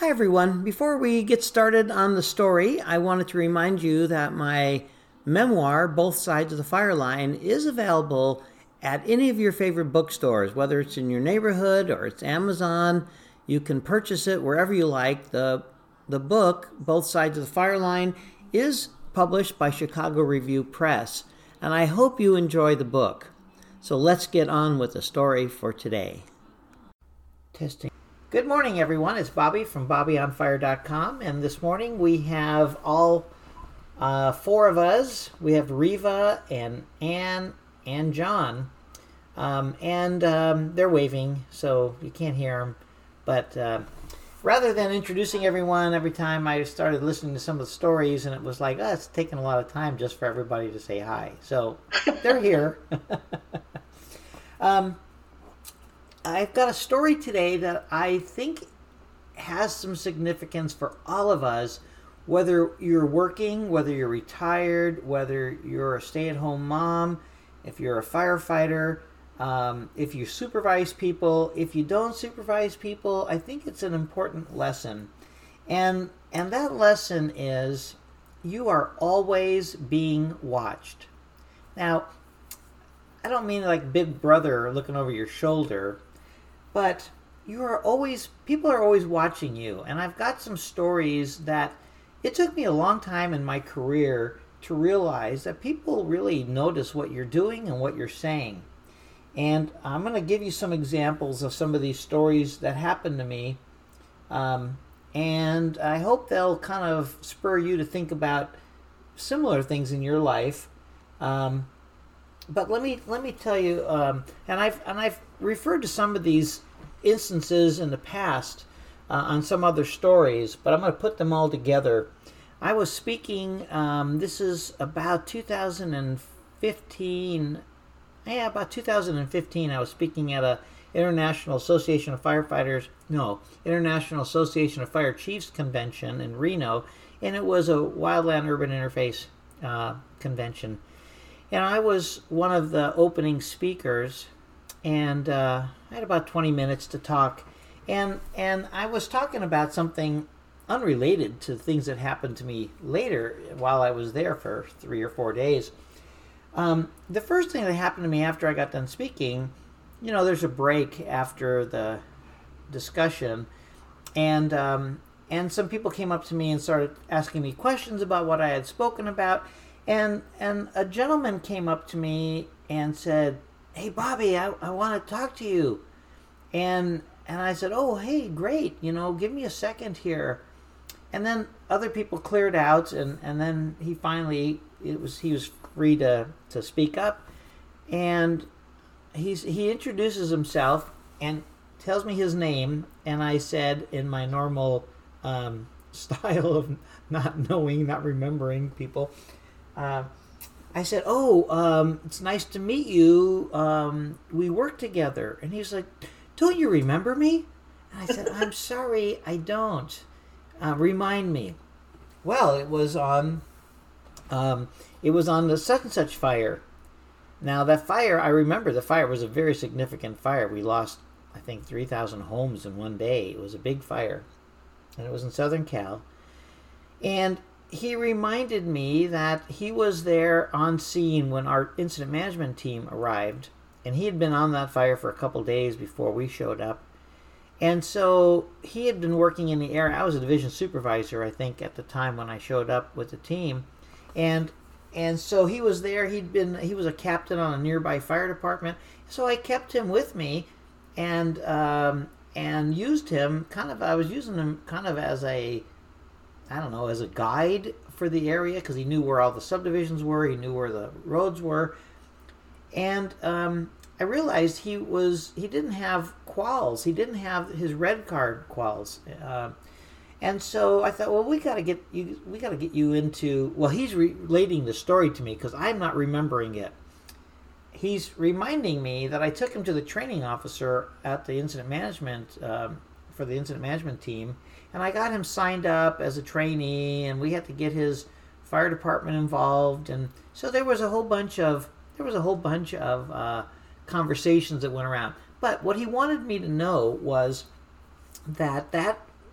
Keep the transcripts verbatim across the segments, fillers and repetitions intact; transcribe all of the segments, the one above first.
Hi, everyone. Before we get started on the story, I wanted to remind you that my memoir, Both Sides of the Fire Line, is available at any of your favorite bookstores, whether it's in your neighborhood or it's Amazon. You can purchase it wherever you like. The, the book, Both Sides of the Fire Line, is published by Chicago Review Press, and I hope you enjoy the book. So let's get on with the story for today. Testing. Good morning, everyone. It's Bobby from Bobby On Fire dot com, and this morning we have all uh, four of us. We have Reva and Ann and John, um, and um, they're waving, so you can't hear them. But uh, rather than introducing everyone every time, I started listening to some of the stories, and it was like, oh, it's taking a lot of time just for everybody to say hi. So they're here. um, I've got a story today that I think has some significance for all of us, whether you're working, whether you're retired, whether you're a stay-at-home mom, if you're a firefighter, um, if you supervise people, if you don't supervise people. I think it's an important lesson. And, and that lesson is you are always being watched. Now, I don't mean like Big Brother looking over your shoulder, but you are always, people are always watching you. And I've got some stories that it took me a long time in my career to realize that people really notice what you're doing and what you're saying. And I'm going to give you some examples of some of these stories that happened to me. Um, and I hope they'll kind of spur you to think about similar things in your life. Um, But let me let me tell you, um, and I've and I've referred to some of these instances in the past uh, on some other stories, but I'm going to put them all together. I was speaking. Um, this is about two thousand fifteen. Yeah, about two thousand fifteen. I was speaking at a International Association of Firefighters, no, International Association of Fire Chiefs convention in Reno, and it was a Wildland Urban Interface uh, convention. And I was one of the opening speakers, and uh, I had about twenty minutes to talk. And and I was talking about something unrelated to things that happened to me later while I was there for three or four days. Um, the first thing that happened to me after I got done speaking, you know, there's a break after the discussion, and um, and some people came up to me and started asking me questions about what I had spoken about. And and a gentleman came up to me and said, "Hey, Bobby, I, I want to talk to you." And and I said, "Oh, hey, great. You know, give me a second here." And then other people cleared out, and, and then he finally it was he was free to, to speak up. And he's he introduces himself and tells me his name. And I said, in my normal um, style of not knowing, not remembering people, Uh, I said, "Oh, um, it's nice to meet you. Um, we work together." And he's like, "Don't you remember me?" And I said, "I'm sorry, I don't. Uh, remind me." Well, it was on, um, it was on the such and such fire. Now that fire, I remember the fire was a very significant fire. We lost, I think, three thousand homes in one day. It was a big fire, and it was in Southern Cal. And he reminded me that he was there on scene when our incident management team arrived, and he had been on that fire for a couple days before we showed up. And so he had been working in the area. I was a division supervisor, I think, at the time when I showed up with the team. And and so he was there. He'd been he was a captain on a nearby fire department. So I kept him with me and um, and used him kind of I was using him kind of as a I don't know, as a guide for the area, because he knew where all the subdivisions were, he knew where the roads were. And um, I realized he was he didn't have quals. He didn't have his red card quals. Uh, and so I thought, well, we got to get you we got to get you into, well, he's relating the story to me because I'm not remembering it. He's reminding me that I took him to the training officer at the incident management um, for the incident management team, and I got him signed up as a trainee, and we had to get his fire department involved, and so there was a whole bunch of there was a whole bunch of uh, conversations that went around. But what he wanted me to know was that that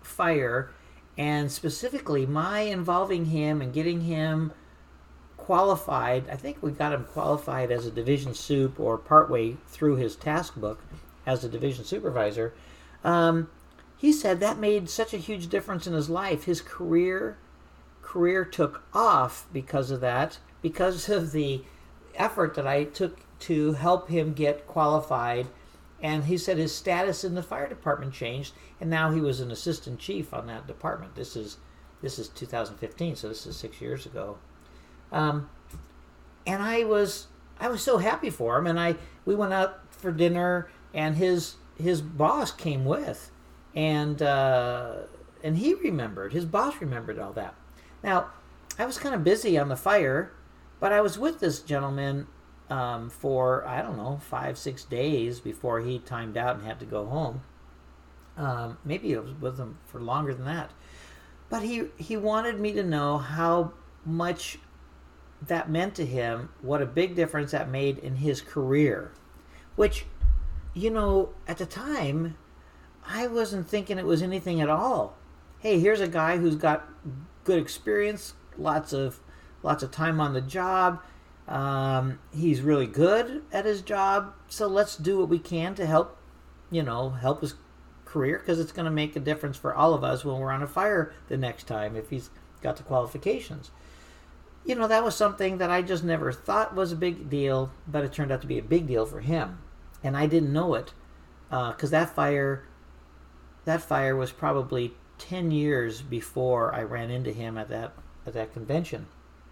fire, and specifically my involving him and getting him qualified. I think we got him qualified as a division soup or partway through his task book as a division supervisor. Um, he said that made such a huge difference in his life. His career career took off because of that, because of the effort that I took to help him get qualified. And he said his status in the fire department changed, and now he was an assistant chief on that department. This is this is two thousand fifteen, so this is six years ago. Um, and I was I was so happy for him, and I we went out for dinner, and his his boss came with, and uh, and he remembered his boss remembered all that. Now, I was kind of busy on the fire, but I was with this gentleman um, for I don't know five six days before he timed out and had to go home. Um, maybe I was with him for longer than that, but he he wanted me to know how much that meant to him, what a big difference that made in his career, which, you know, at the time, I wasn't thinking it was anything at all. Hey, here's a guy who's got good experience, lots of lots of time on the job. Um, he's really good at his job, so let's do what we can to help, you know, help his career, because it's going to make a difference for all of us when we're on a fire the next time if he's got the qualifications. You know, that was something that I just never thought was a big deal, but it turned out to be a big deal for him. And I didn't know it, because uh, that fire, that fire was probably ten years before I ran into him at that at that convention.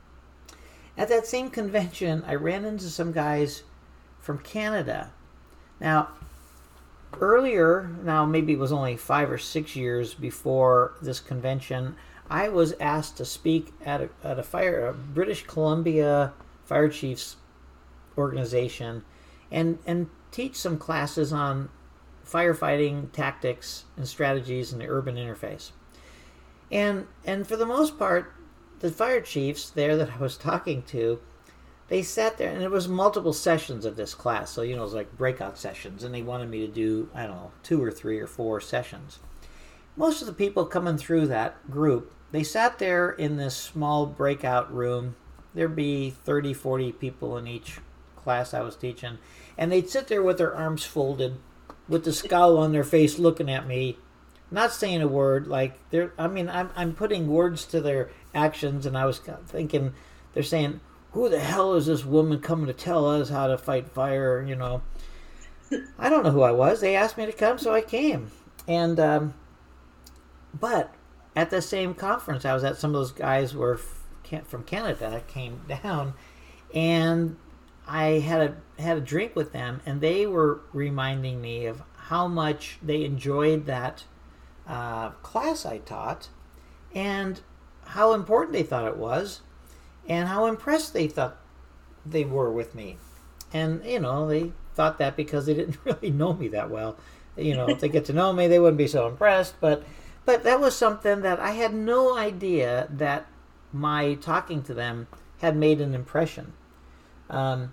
At that same convention, I ran into some guys from Canada. Now, earlier, now maybe it was only five or six years before this convention, I was asked to speak at a, at a fire, a British Columbia Fire Chiefs organization, and and teach some classes on firefighting tactics and strategies in the urban interface. And and for the most part, the fire chiefs there that I was talking to, they sat there, and it was multiple sessions of this class. So, you know, it was like breakout sessions, and they wanted me to do, I don't know, two or three or four sessions. Most of the people coming through that group, they sat there in this small breakout room. There'd be thirty, forty people in each class I was teaching. And they'd sit there with their arms folded, with the scowl on their face looking at me, not saying a word. Like, they're, I mean, I'm, I'm putting words to their actions, and I was thinking, they're saying, who the hell is this woman coming to tell us how to fight fire, you know? I don't know who I was. They asked me to come, so I came. And, um, but at the same conference I was at, some of those guys were from Canada came down, and I had a had a drink with them, and they were reminding me of how much they enjoyed that uh, class I taught, and how important they thought it was, and how impressed they thought they were with me. And, you know, they thought that because they didn't really know me that well. You know, if they get to know me, they wouldn't be so impressed, but But that was something that I had no idea that my talking to them had made an impression. Um,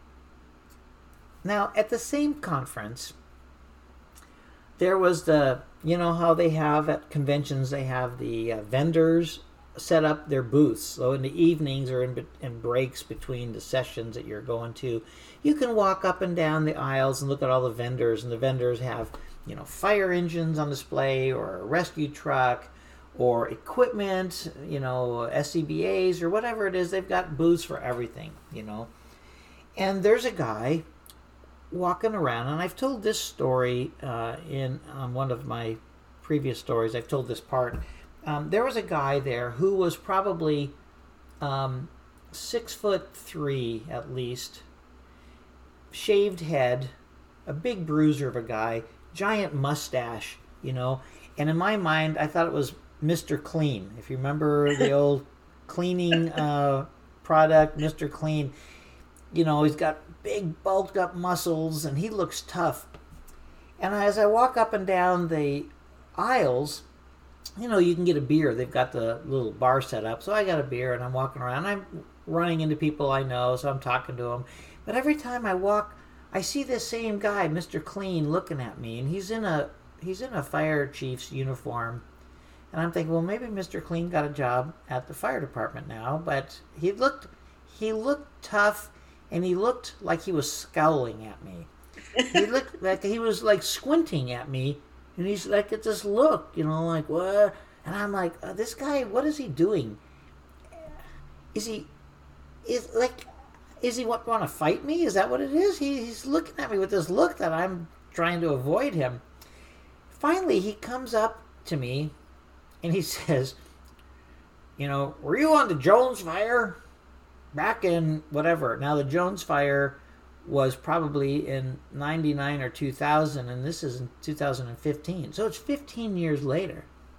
now, at the same conference, there was the, you know how they have at conventions, they have the uh, vendors set up their booths. So in the evenings or in, in breaks between the sessions that you're going to, you can walk up and down the aisles and look at all the vendors, and the vendors have, you know, fire engines on display, or a rescue truck, or equipment, you know, S C B As or whatever it is. They've got booths for everything, you know. And there's a guy walking around, and I've told this story uh, in um, one of my previous stories. I've told this part. Um, there was a guy there who was probably um, six foot three at least, shaved head, a big bruiser of a guy, giant mustache, you know. And in my mind, I thought it was Mister Clean. If you remember the old cleaning uh, product, Mister Clean, you know, he's got big bulked up muscles, and he looks tough. And as I walk up and down the aisles, you know, you can get a beer. They've got the little bar set up. So I got a beer, and I'm walking around. I'm running into people I know, so I'm talking to them. But every time I walk, I see this same guy, Mister Clean, looking at me, and he's in a he's in a fire chief's uniform, And I'm thinking, well, maybe Mister Clean got a job at the fire department now, but he looked he looked tough, and he looked like he was scowling at me. He looked like he was like squinting at me, and he's like at this look, you know, like what? And I'm like, uh, this guy, what is he doing? Is he is like is he want, want to fight me? Is that what it is? He, he's looking at me with this look that I'm trying to avoid him. Finally, he comes up to me, and he says, you know, were you on the Jones fire back in whatever? Now, the Jones fire was probably in ninety-nine or two thousand, and this is in two thousand fifteen. So it's fifteen years later.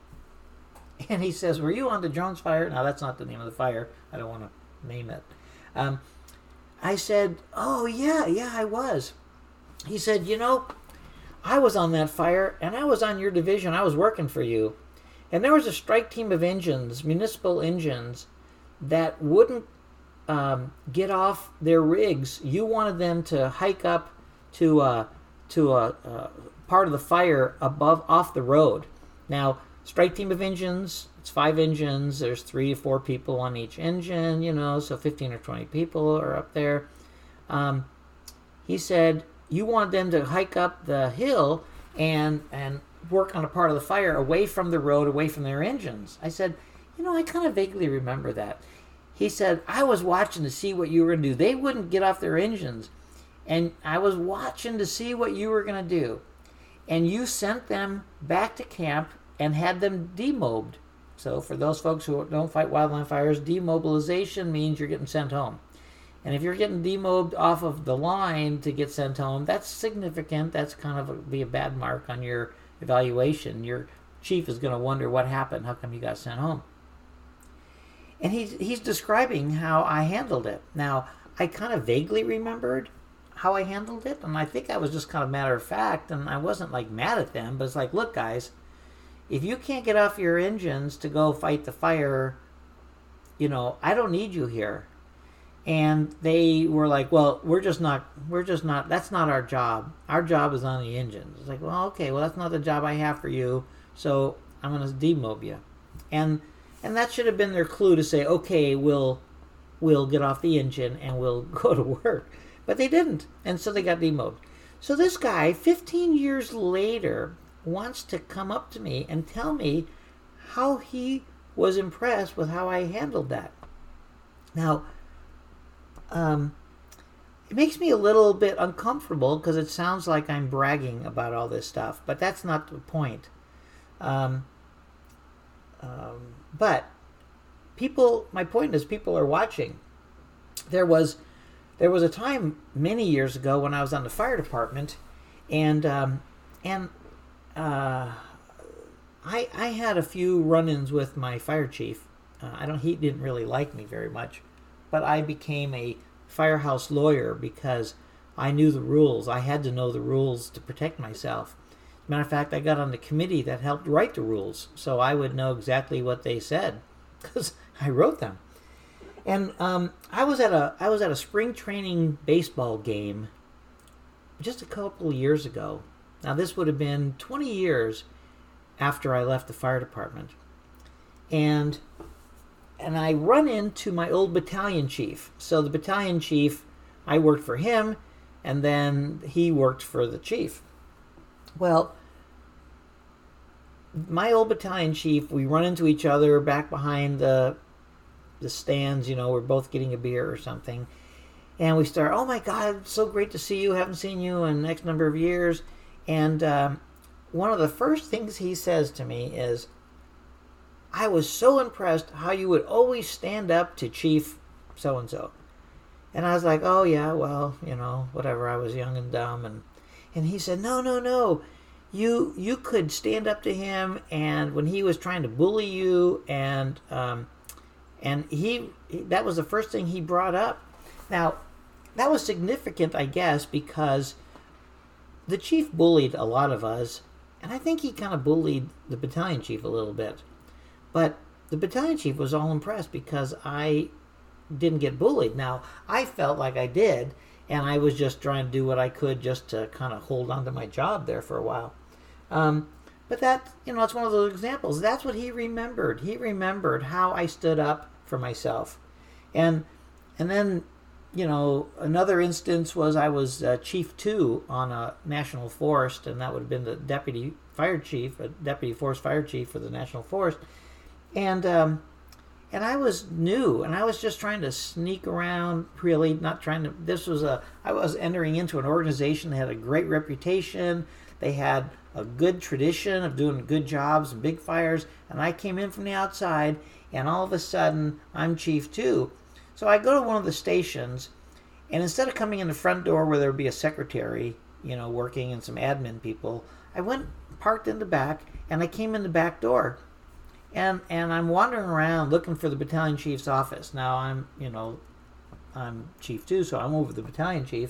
And he says, were you on the Jones fire? Now, that's not the name of the fire. I don't want to name it. Um, I said, oh, yeah, yeah, I was. He said, you know, I was on that fire, and I was on your division. I was working for you. And there was a strike team of engines, municipal engines, that wouldn't um, get off their rigs. You wanted them to hike up to uh, to a, a part of the fire above, off the road. Now, strike team of engines, it's five engines. There's three or four people on each engine, you know, so fifteen or twenty people are up there. Um, he said, you wanted them to hike up the hill and and work on a part of the fire away from the road, away from their engines. I said, you know, I kind of vaguely remember that. He said, I was watching to see what you were going to do. They wouldn't get off their engines. And I was watching to see what you were going to do. And you sent them back to camp and had them demobbed. So for those folks who don't fight wildland fires, demobilization means you're getting sent home. And if you're getting demobbed off of the line to get sent home, that's significant. That's kind of a, be a bad mark on your evaluation. Your chief is going to wonder what happened. How come you got sent home? And he's, he's describing how I handled it. Now, I kind of vaguely remembered how I handled it, and I think I was just kind of matter of fact, and I wasn't like mad at them, but it's like, look, guys, if you can't get off your engines to go fight the fire, you know, I don't need you here. And they were like, well, we're just not, we're just not, that's not our job. Our job is on the engines. It's like, well, okay, well, that's not the job I have for you, so I'm going to demob you. And and that should have been their clue to say, okay, we'll, we'll get off the engine and we'll go to work. But they didn't, and so they got demobbed. So this guy, fifteen years later, wants to come up to me and tell me how he was impressed with how I handled that. Now, um, it makes me a little bit uncomfortable because it sounds like I'm bragging about all this stuff, but that's not the point. Um, um, but people, my point is people are watching. There was there was a time many years ago when I was on the fire department, and um, and uh, I I had a few run-ins with my fire chief. Uh, I don't he didn't really like me very much, but I became a firehouse lawyer because I knew the rules. I had to know the rules to protect myself. As a matter of fact, I got on the committee that helped write the rules, so I would know exactly what they said because I wrote them. And um, I was at a I was at a spring training baseball game just a couple of years ago. Now this would have been twenty years after I left the fire department, and and I run into my old battalion chief. So the battalion chief, I worked for him, and then he worked for the chief. Well, my old battalion chief, we run into each other back behind the the stands, you know, we're both getting a beer or something, and we start, oh my God, so great to see you, haven't seen you in X number of years. And um, one of the first things he says to me is, I was so impressed how you would always stand up to Chief so-and-so. And I was like, oh yeah, well, you know, whatever, I was young and dumb. And and he said, no, no, no, you you could stand up to him, and when he was trying to bully you, and um, and he, that was the first thing he brought up. Now, that was significant, I guess, because the chief bullied a lot of us, and I think he kind of bullied the battalion chief a little bit. But the battalion chief was all impressed because I didn't get bullied. Now, I felt like I did, and I was just trying to do what I could just to kind of hold on to my job there for a while. Um, But that, you know, it's one of those examples. That's what he remembered. He remembered how I stood up for myself. And and then, you know, another instance was I was uh, chief two on a national forest, and that would have been the deputy fire chief, a deputy forest fire chief for the national forest. And um, and I was new, and I was just trying to sneak around, really not trying to. This was a I was entering into an organization that had a great reputation. They had a good tradition of doing good jobs and big fires, and I came in from the outside, and all of a sudden I'm chief two. So I go to one of the stations, and instead of coming in the front door where there would be a secretary, you know, working and some admin people, I went parked in the back, and I came in the back door, and and I'm wandering around looking for the battalion chief's office. Now I'm, you know, I'm chief two, so I'm over the battalion chief.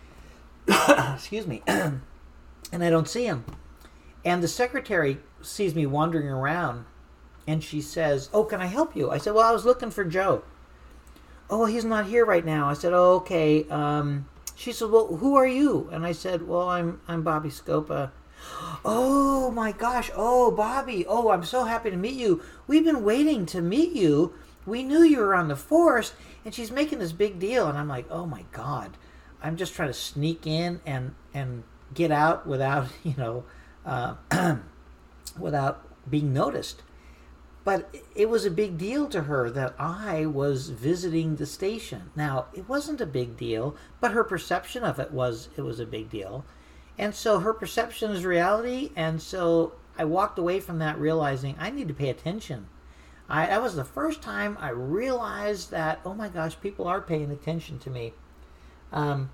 Excuse me. And I don't see him. And the secretary sees me wandering around, and she says, "Oh, can I help you?" I said, "Well, I was looking for Joe." "Oh, he's not here right now." I said, "Oh, okay." Um, she said, "Well, who are you?" And I said, "Well, I'm I'm Bobby Scopa." "Oh, my gosh. Oh, Bobby. Oh, I'm so happy to meet you. We've been waiting to meet you. We knew you were on the force." And she's making this big deal. And I'm like, oh, my God. I'm just trying to sneak in and, and get out without, you know, uh, without being noticed. But it was a big deal to her that I was visiting the station. Now, it wasn't a big deal, but her perception of it was it was a big deal. And so her perception is reality, and so I walked away from that realizing I need to pay attention. I, that was the first time I realized that, oh my gosh, people are paying attention to me. Um,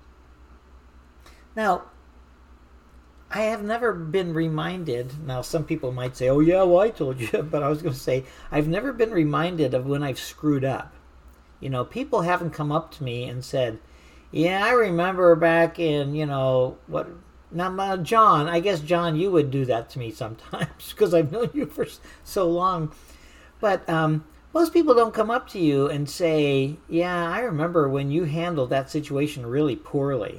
now, I have never been reminded, now some people might say, oh yeah, well I told you, but I was going to say, I've never been reminded of when I've screwed up. You know, people haven't come up to me and said, yeah, I remember back in, you know, what, now uh, John, I guess John, you would do that to me sometimes because I've known you for so long. But um, most people don't come up to you and say, yeah, I remember when you handled that situation really poorly.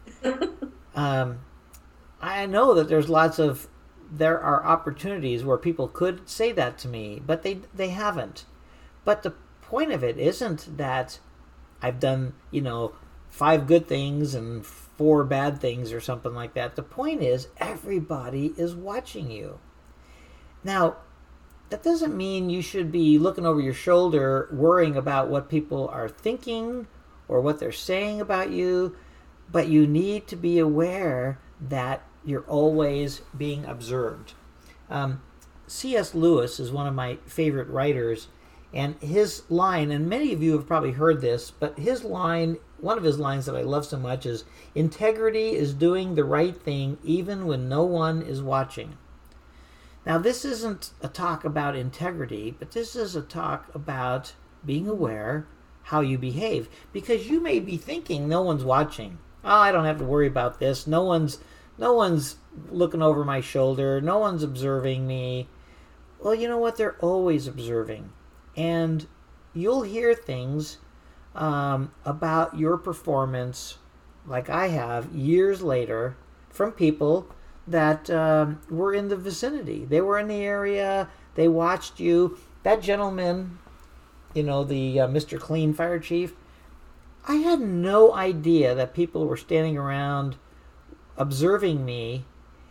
um, I know that there's lots of, there are opportunities where people could say that to me, but they they haven't. But the point of it isn't that I've done, you know, five good things and four bad things or something like that. The point is everybody is watching you. Now, that doesn't mean you should be looking over your shoulder worrying about what people are thinking or what they're saying about you, but you need to be aware that you're always being observed. Um, C S Lewis is one of my favorite writers, and his line, and many of you have probably heard this, but his line, one of his lines that I love so much is, integrity is doing the right thing even when no one is watching. Now, this isn't a talk about integrity, but this is a talk about being aware how you behave, because you may be thinking no one's watching. Oh, I don't have to worry about this. No one's no one's looking over my shoulder. No one's observing me. Well, you know what? They're always observing. And you'll hear things um, about your performance, like I have, years later, from people that um, were in the vicinity. They were in the area. They watched you. That gentleman, you know, the uh, Mister Clean fire chief, I had no idea that people were standing around observing me,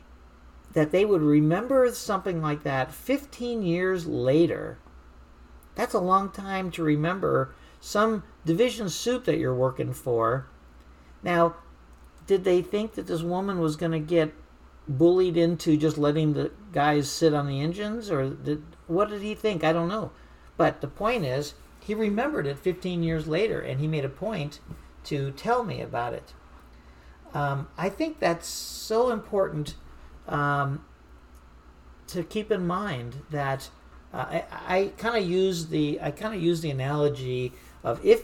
that they would remember something like that fifteen years later. That's a long time to remember some division soup that you're working for. Now, did they think that this woman was going to get bullied into just letting the guys sit on the engines? Or did, what did he think? I don't know. But the point is, he remembered it fifteen years later, and he made a point to tell me about it. Um, I think that's so important um, to keep in mind that uh, I, I kind of use the I kind of use the analogy of if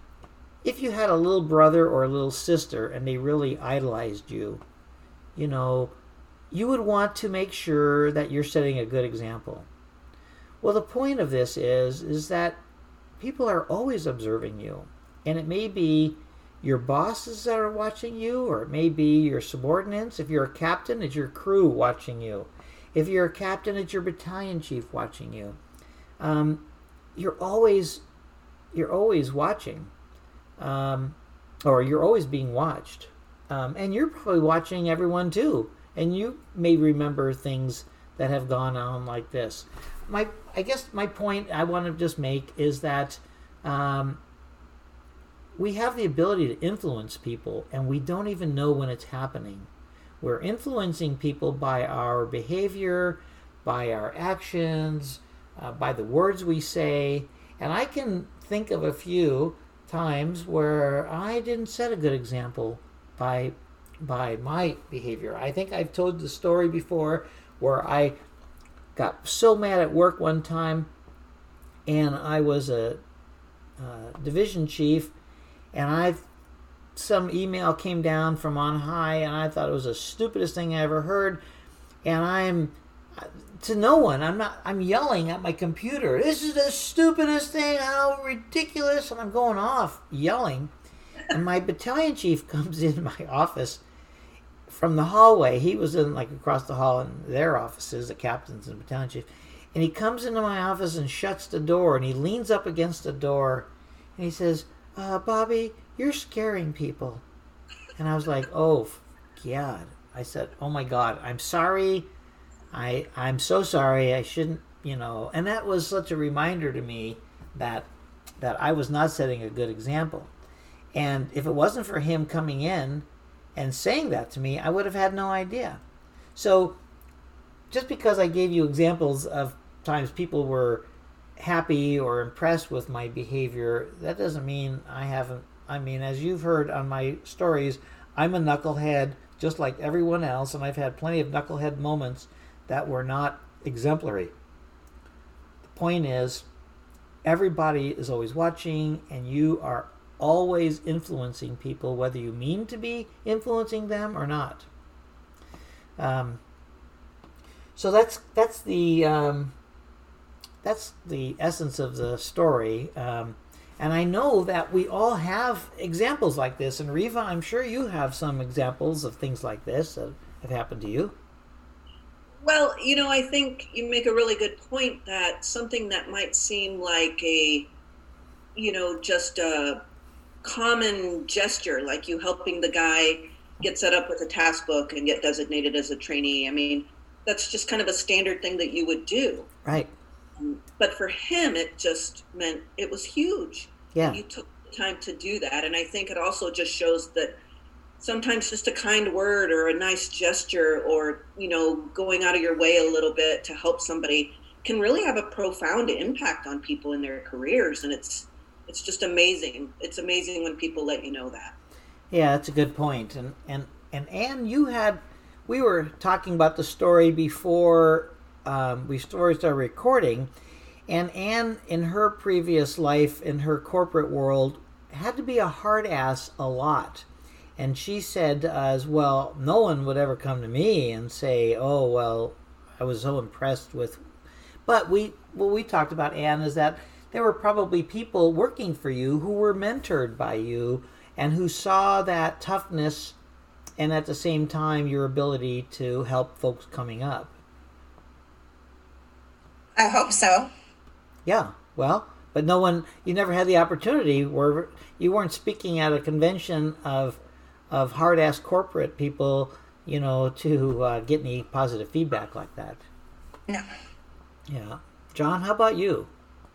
if you had a little brother or a little sister and they really idolized you, you know, you would want to make sure that you're setting a good example. Well, the point of this is is that people are always observing you, and it may be your bosses that are watching you, or it may be your subordinates. If you're a captain, it's your crew watching you. If you're a captain, it's your battalion chief watching you. Um, you're always you're always watching, um, or you're always being watched, um, and you're probably watching everyone too. And you may remember things that have gone on like this. My I guess my point I want to just make is that um, we have the ability to influence people, and we don't even know when it's happening. We're influencing people by our behavior, by our actions, uh, by the words we say. And I can think of a few times where I didn't set a good example by by my behavior. I think I've told the story before where I got so mad at work one time, and I was a uh, division chief, and I some email came down from on high, and I thought it was the stupidest thing I ever heard. And I'm to no one. I'm not. I'm yelling at my computer. This is the stupidest thing. How ridiculous! And I'm going off yelling. And my battalion chief comes in my office from the hallway. He was in like across the hall in their offices, the captains and battalion chief. And he comes into my office and shuts the door. And he leans up against the door, and he says, uh, "Bobby, you're scaring people." And I was like, "Oh, God." I said, "Oh my God, I'm sorry. I I'm so sorry. I shouldn't, you know." And that was such a reminder to me that that I was not setting a good example. And if it wasn't for him coming in and saying that to me, I would have had no idea. So just because I gave you examples of times people were happy or impressed with my behavior, that doesn't mean I haven't. I mean, as you've heard on my stories, I'm a knucklehead just like everyone else, and I've had plenty of knucklehead moments that were not exemplary. The point is, everybody is always watching, and you are always influencing people, whether you mean to be influencing them or not. Um, so that's that's the um, that's the essence of the story. Um, and I know that we all have examples like this. And Reva, I'm sure you have some examples of things like this that have happened to you. Well, you know, I think you make a really good point that something that might seem like a, you know, just a common gesture, like you helping the guy get set up with a task book and get designated as a trainee. I mean, that's just kind of a standard thing that you would do. Right. But for him, it just meant it was huge. Yeah. And you took the time to do that. And I think it also just shows that sometimes just a kind word or a nice gesture or, you know, going out of your way a little bit to help somebody can really have a profound impact on people in their careers. And it's it's just amazing. It's amazing when people let you know that. Yeah, that's a good point. And and and Anne, you had we were talking about the story before um, we started recording, and Anne, in her previous life in her corporate world, had to be a hard ass a lot. And she said to us, well, no one would ever come to me and say, oh, well, I was so impressed with. But we what we talked about, Anne, is that there were probably people working for you who were mentored by you and who saw that toughness and at the same time your ability to help folks coming up. I hope so. Yeah, well, but no one, you never had the opportunity where you weren't speaking at a convention of of hard-ass corporate people, you know, to uh, get any positive feedback like that. No. Yeah. John, how about you?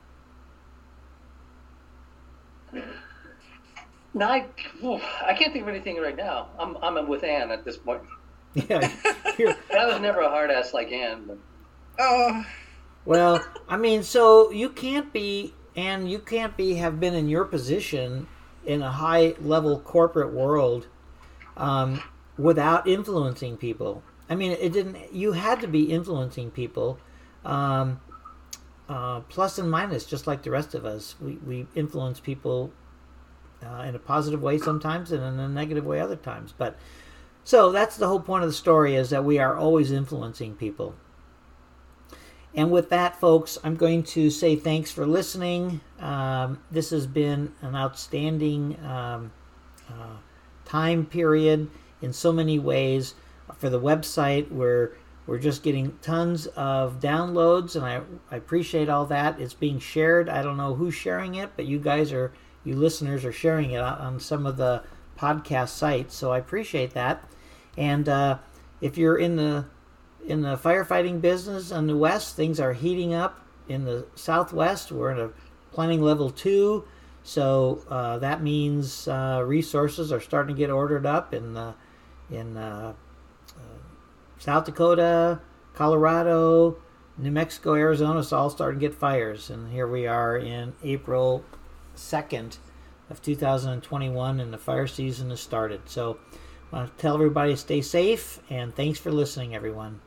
No, I, oof, I can't think of anything right now. I'm I'm with Anne at this point. Yeah. You're, I was never a hard ass like Anne. But... Oh. Well, I mean, so you can't be, and you can't be, have been in your position in a high-level corporate world um, without influencing people. I mean, it didn't. You had to be influencing people, um, uh, plus and minus, just like the rest of us. We we influence people uh, in a positive way sometimes, and in a negative way other times. But so that's the whole point of the story: is that we are always influencing people. And with that, folks, I'm going to say thanks for listening. Um, this has been an outstanding um, uh, time period in so many ways. For the website, we're We're just getting tons of downloads, and I, I appreciate all that. It's being shared. I don't know who's sharing it, but you guys are, you listeners are sharing it on, on some of the podcast sites, so I appreciate that. And uh, if you're in the in the firefighting business in the West, things are heating up. In the Southwest, we're in a planning level two, so uh, that means uh, resources are starting to get ordered up in the in uh, South Dakota, Colorado, New Mexico, Arizona. It's all starting to get fires. And here we are in April second of two thousand twenty-one, and the fire season has started. So I want to tell everybody to stay safe, and thanks for listening, everyone.